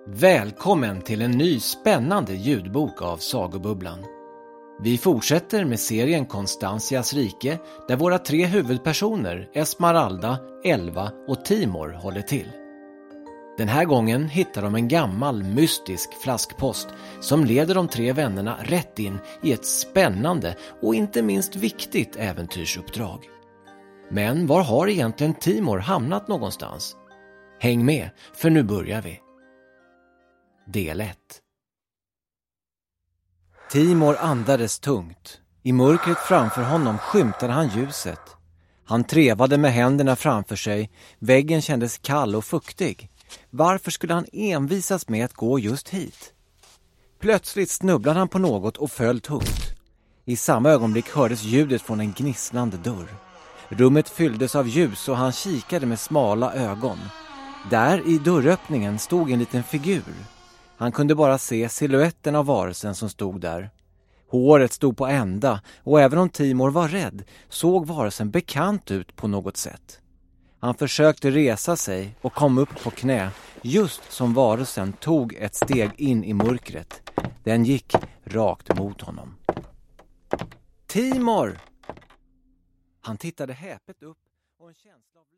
Välkommen till en ny spännande ljudbok av Sagobubblan. Vi fortsätter med serien Konstantias rike där våra tre huvudpersoner Esmeralda, Elva och Timor håller till. Den här gången hittar de en gammal mystisk flaskpost som leder de tre vännerna rätt in i ett spännande och inte minst viktigt äventyrsuppdrag. Men var har egentligen Timor hamnat någonstans? Häng med, för nu börjar vi. Del 1. Timor andades tungt. I mörkret framför honom skymtade han ljuset. Han trevade med händerna framför sig. Väggen kändes kall och fuktig. Varför skulle han envisas med att gå just hit? Plötsligt snubblade han på något och föll tungt. I samma ögonblick hördes ljudet från en gnisslande dörr. Rummet fylldes av ljus och han kikade med smala ögon. Där i dörröppningen stod en liten figur. Han kunde bara se siluetten av varelsen som stod där. Håret stod på ända och även om Timor var rädd såg varelsen bekant ut på något sätt. Han försökte resa sig och kom upp på knä just som varelsen tog ett steg in i mörkret. Den gick rakt mot honom. Timor! Han tittade häpet upp och en känsla av